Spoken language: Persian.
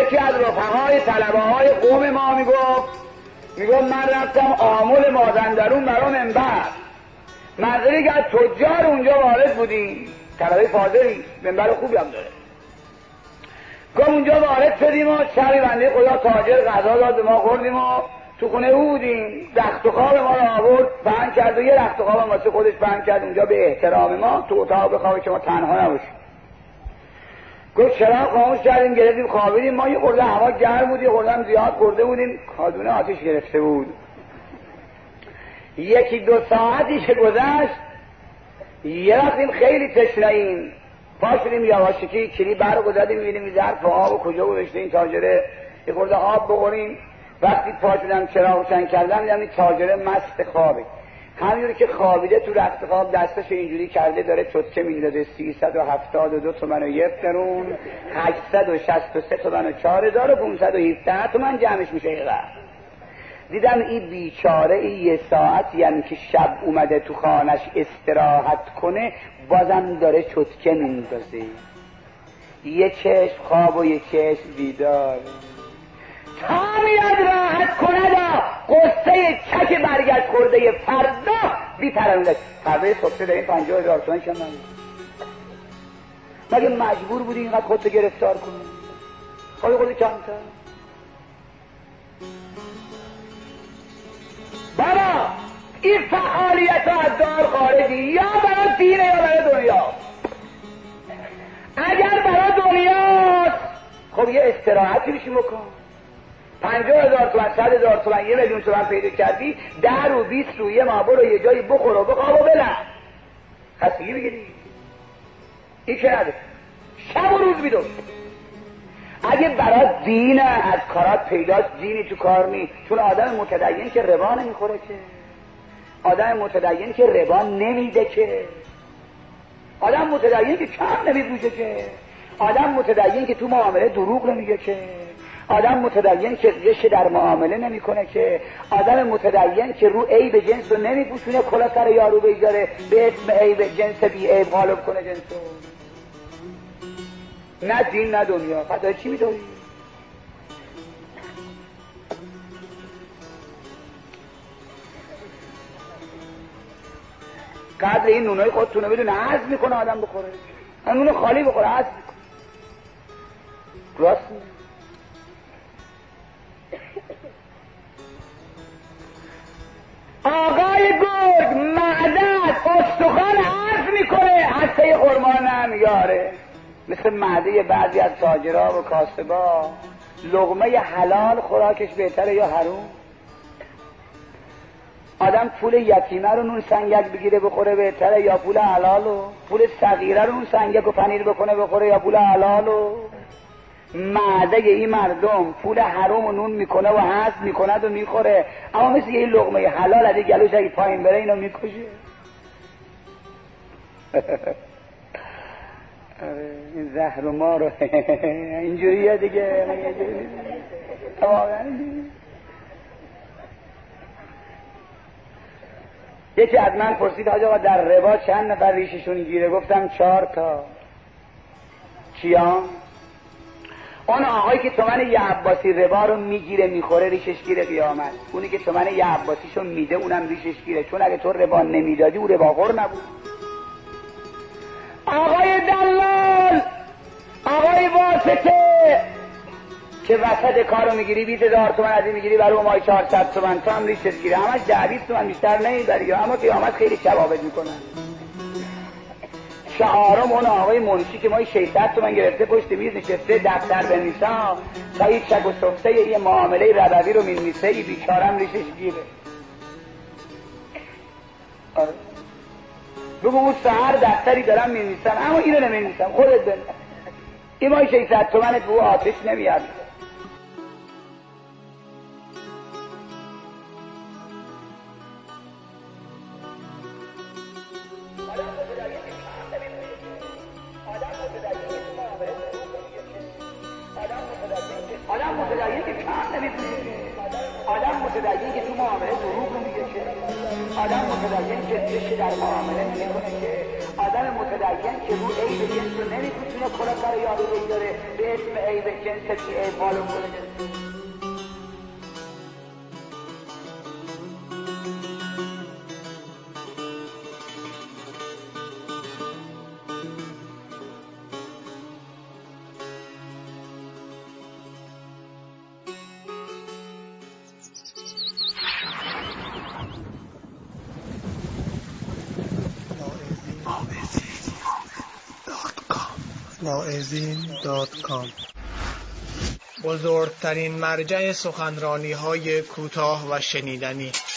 یکی از رفقای طلبه های قوم ما میگفت من رفتم آمل مازندرون برا منبر، منظوری که از تجار اونجا وارد بودیم، طلبه فاضلی، منبر خوبی هم داره. گفت اونجا وارد شدیم و شبی بنده خدا تاجر غذا داد به ما خوردیم و تو خونه او بودیم، رخت و خواب ما رو آورد پهن کرد و یه رخت و خواب واسه خودش پهن کرد اونجا به احترام ما، تو اتاق بخوابه که ما تنها نباشیم. گفت چراغ خاموش کردیم، گرفتیم خوابیدیم. ما یه خورده هوا گرم بود، یه خورده هم زیاد خورده بودیم، کادونه آتش گرفته بود. یکی دو ساعتی که گذشت یه وقتیم خیلی تشنه‌ایم، پا شدیم یواشکی کلی برق رو زدیم، می‌بینیم ظرف آب و کجا گذاشته این تاجره، یه خورده آب بخوریم. وقتی پا شدم چراغ روشن کردم دیدم این تاجره مست خوابه، همینجوری که خوابیده تو رخت خواب دستش اینجوری کرده داره چتکه میندازه. 372 تومن و 1 درون، 863 تومن و 4517 تومن جمعش میشه. یه دیدم این بیچاره این یه ساعت یعنی که شب اومده تو خانش استراحت کنه بازم داره چتکه میندازه، یه چشم خواب و یه چشم بیدار. تا میاد راحت کنه دا قصه چک برگشت خورده فردا بی‌ترانه. فردا صبح داریم 50,000 تومان کم نمید. مگه مجبور بودی اینقدر خودتو گرفتار کنی؟ خودی کمتر. بابا این فعالیت ها از دار خارجی، یا برای دینه یا برای دنیا. اگر برای دنیاست خب یه استراحتی بشی بکن. 50,000 تومان، 100,000 تومان، 1,000,000 تومان پیدا کردی، 10 رو 20 رو یه ماه برو یه جایی بخور و بخواب و بلن، خستگی بگیری. این که نده شب و روز بیدون. اگه برای دین از کارات پیداست، دینی تو کار نی، چون آدم متدین که ربا نمیخوره که، آدم متدین که ربا نمیده که، آدم متدین که کم نمیبوشه که، آدم متدین که تو معامله دروغ نمیگه که، آدم متدین که غش در معامله نمیکنه که، آدم متدین که رو عیب جنس رو نمیپوشونه کلا سر یارو بگذاره به اسم عیب جنس بی عیب غالب کنه جنسو. نه دین نه دنیا. پس چی میدونی؟ قدر این نونای خودتونه بدون عزم میکنه آدم بخوره، نون خالی بخوره عزم میکنه. راست میگه. آقای گرگ معدت استخوان عزم میکنه، حتی خرما نمیاره. مثل معده بعضی از تاجرها و کاسبا، لقمه حلال خوراکش بهتره یا حروم؟ آدم پول یتیمه رو نون سنگک بگیره بخوره بهتره یا پول حلالو؟ پول صغیره رو نون سنگک و پنیر بکنه بخوره یا پول حلالو؟ معده این مردم پول حروم و نون میکنه و هضم میکنه و میخوره، اما مثل یه لقمه حلال از گلوش اگه پایین بره اینو میکشه. این زهر و ما رو اینجوریه دیگه. یکی از من پرسید حاج آقا در ربا چند نفر ریششون گیره؟ گفتم 4 تا. کیا؟ اون آقایی که تومن یه عباسی ربا رو میگیره میخوره ریشش گیره قیامت، اونی که تومن یه عباسیشو میده اونم ریشش گیره، چون اگه تو ربا نمیدادی او رباخور نبود. آقای دلال، آقای واسطه که وسط کارو میگیری 20,000 تومن از این میگیری برای اون مای 400 تومن، تو هم ریشت گیره، همش 10-20 تومن بیشتر نمیبری، اما قیامت خیلی ثوابت میکنن. چهارم اون آقای منشی که ما 600 تومن گرفته پشت میز نشسته دفتر بنویسا تا این چک و سفته یه معامله ربوی رو مینویسه، این بیچارم ریشش گیره. بگو اون سهر دفتری دارم مینویسم اما اینو نمینویسم، خودت بنویس. این ما 600 تومنت به آتش نمیاد. آدم متدین که کم نمی‌کنه، آدم متدین که تو معامله دروغ نمیگه که، آدم متدین که چشی در معامله نمیکنه، که آدم متدین که رو عیب جنس رو نمیپوشونه کلا کار یارو بگذاره به اسم عیب جنس که عیب معلوم کنه. واعظین.com بزرگترین مرجع سخنرانی‌های کوتاه و شنیدنی.